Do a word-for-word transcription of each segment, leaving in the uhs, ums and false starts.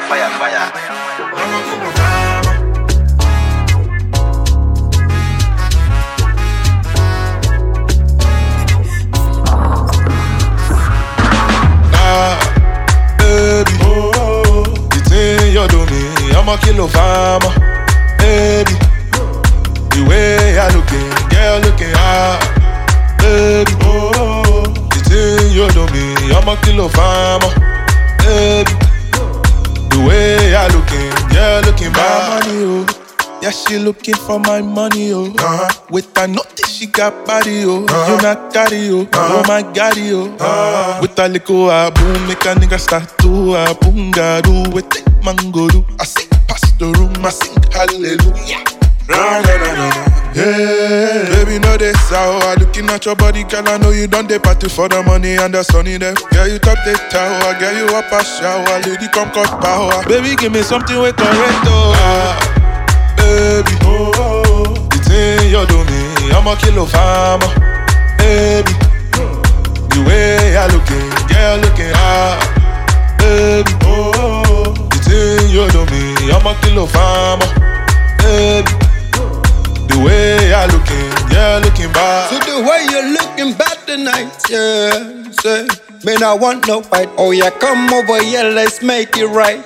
fire, fire. You do me, I'm a kilo farmer, baby. The way I looking, girl looking hot, baby. Oh, the thing you do me, I'm a kilo farmer, baby. The way I looking, girl looking bad. Money, oh, yeah, she looking for my money, oh. Uh-huh. With a notice, she got body, oh. Uh-huh. You not carry, oh. Uh-huh. Oh my God, oh. Uh-huh. With a little ah boom, make a nigga start to ah boom, gadu with it. Mango do, I sing past the room, I sing hallelujah. Nah, nah, nah, nah, nah. Yeah, baby, know this how I looking at your body, girl. I know you done the party for the money and the sunny there. Girl, you top the tower, girl, you up a shower, lady come cut power. Baby, give me something with correct, oh. Ah, baby, oh, oh, the thing you do me, I'm a kilo farmer, baby. The way I looking, girl, looking hot, baby, oh, oh. You do me, I'm a kilo farmer, baby. The way I looking, yeah, looking bad. So the way you looking bad tonight, yeah. Say, man, I want no fight. Oh yeah, come over here, let's make it right.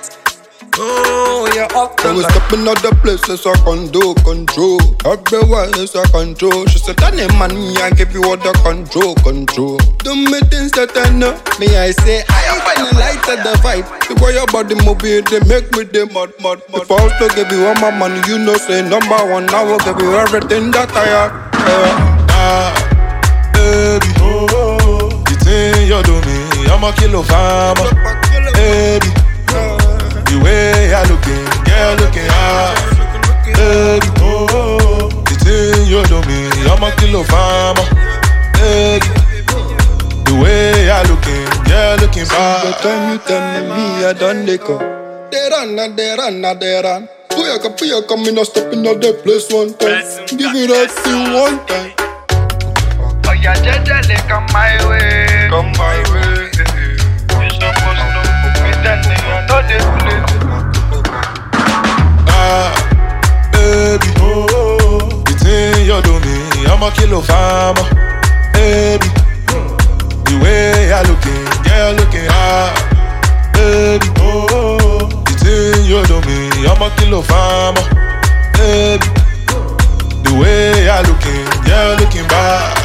Oh yeah, up the line. Stepping out the places I can do control. Everywhere is a control. She said, "That man, me I give you all the control, control." Do me things that I know. Me I say, I can light at the vibe. The way your body move, it, they make me the mud, mud, mud. If I was to give you all my money, you know, say number one. I will give you everything that I have. Yeah. Ah, baby, oh, oh, the thing you do me, I'm a kilo farmer, baby. The way I looking, girl looking hot, baby. Oh, oh, the thing you do me, I'm a kilo farmer, baby. The way I looking, girl looking bad. The time you tell me I done they come. They run, and they run, and they run. So you come, you come in, stepping out the place one time. Give it up to one time. Oh yeah, Jajale, come my way, come my way. You supposed to put me down, you know this place. Ah, baby, oh, oh, the thing you do me, I'm a kilo farmer, baby. The way I looking, girl looking hot, baby. Oh, oh, the thing you do me, I'm a kilo farmer, baby. The way I looking, girl looking bad.